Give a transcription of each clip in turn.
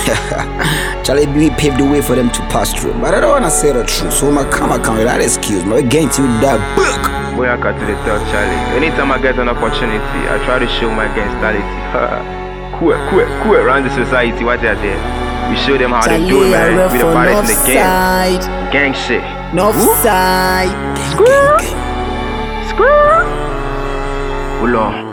Charlie B paved the way for them to pass through. But I don't wanna say the truth, so I come without excuse. My gang to that book. Boy, I got to the third, Charlie. Anytime I get an opportunity, I try to show my gangsterity. Cool around the society, what they are there. We show them how they do it, man. We the baddest in the game. Gang shit. North side. Squirrel. Hold on.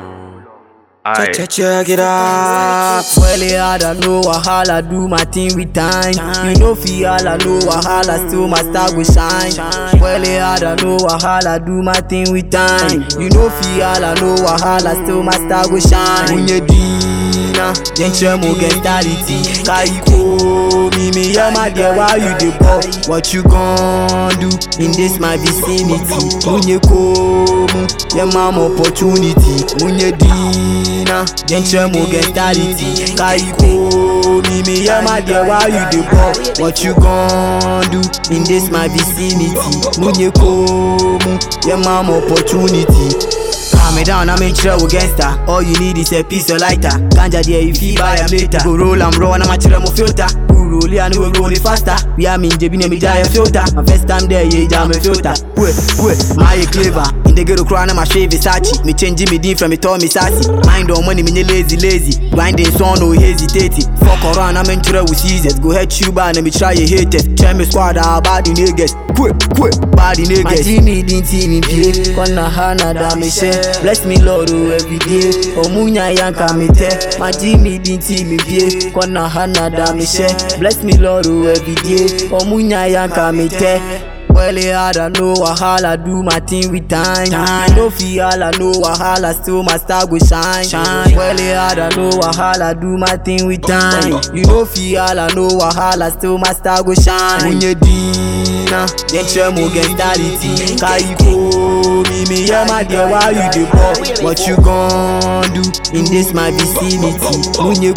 Check it out. Well, I don't know wahala, do my thing with time. You know feel I know wahala, still my star will shine. Well, I don't know wahala, do my thing with time. You know feel I know wahala, still my star will shine. Unyedina, gentle mentality. Kaiko, me, my dear, why you the ball? What you gon' do in this my vicinity? Unyeko, your mom opportunity. Unyedina. Gentle mentality. Kaiko, me, my dear, why you the ball? What you gon' do in this my vicinity? Munyeko, your mom opportunity. Calm me down, I'm in trouble gangster. All you need is a piece of lighter. Ganja there, if you buy a later. Go roll and roll, and I'm a chill, filter. Roll and we roll it faster. We are mean, JB, me die a filter. My first time there, yeah, jam a filter. Wait, my clever. In the ghetto crown, I'm a shave Versace. Me changing me deep from me told me sassy. Mind on money, me lazy. Grinding son, no hesitating. Fuck around, I'm in trouble with Caesars. Go ahead, you and me try your haters. Tell me squad, body niggas. Quick, body niggas. My team didn't see me play. Kona hana da me share. Bless me Lord every day. Omunya yanka me te. My team didn't see me play. Kona hana da me share. Bless me Lord every day. Omunya yanka me te. Well, I don't know wahala, do my thing with time. No feel I know wahala, still my star will shine. Well, I don't know wahala, do my thing with time. You know feel I know wahala, still my star will shine. Unyedina, gentle mentality. Kaiko, me, my dear, why you the ball? What you gon' do in this my vicinity?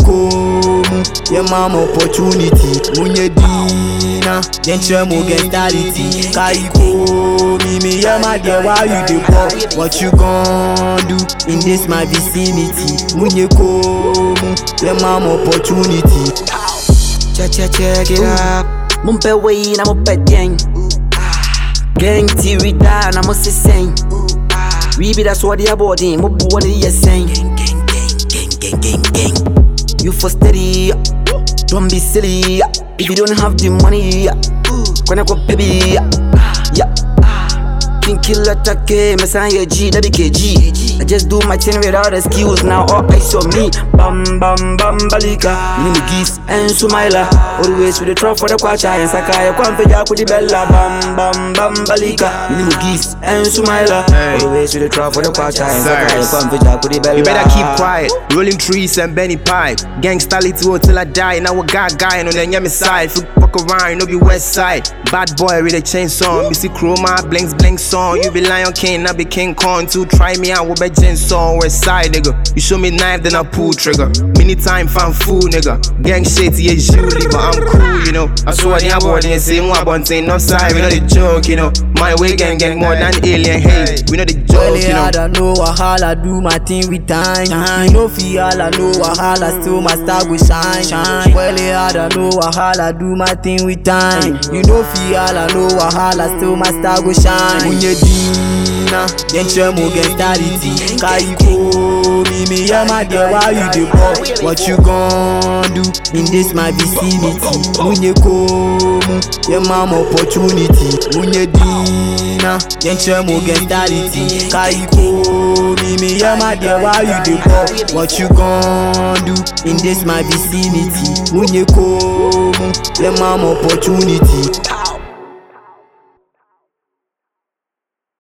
Munyeko, your mom opportunity. Unyedina, gentle mentality. Kaiko, me, my dear, why you the ball? What you gon' do in this my vicinity? Munyeko, your mom opportunity. Check it out. Mumpe way, I'm a pet gang. Gang TV down, I'm a sing. We be that's what they are boarding. Mubu what they are saying. Gang. You for steady, don't be silly. If you don't have the money, gonna go baby. Yeah. Think kill attack, Messiah G, WKG. I just do my thing without excuse. Now all eyes on me. Bam balika. Nimi geese and Sumaila. Always with the trap for the kwacha and Sakaya. Kwamfeja with the bella. Bam balika. Nimi geese and Sumaila. Always with the trap for the kwacha and Sakaya. Kwamfeja with the bella. You better keep quiet. Rolling trees and Benny pipe. Gangstality till I die. Now a guy on the Yami side. Fuck around, no be west side. Bad boy with a chainsaw. Me see chroma, blinks song. You be Lion King, I be King Kong too. Try me out with a chainsaw, west side nigga. You show me knife, then I pull trigger. Many time fan fool nigga. Gang shit, yeah, usually, but I'm cool, you know. I swear the board and say more about saying no side, we know the joke, you know. My way gang more than alien, hey, we know the joke, you know. I don't know wahala, do my thing with time. You know feel I know wahala, still my star will shine. Well, I don't know wahala, do my thing with time. You know feel I know wahala, still my star will shine. Unyedina, gentle mentality. Kaiko, me, my dear, why you the ball? What you gon' do in this my vicinity? Munyeko, your mom opportunity. Unyedina, gentle mentality. Kaiko, me, my dear, why you the ball? What you gon' do in this my vicinity? Munyeko, your mom opportunity.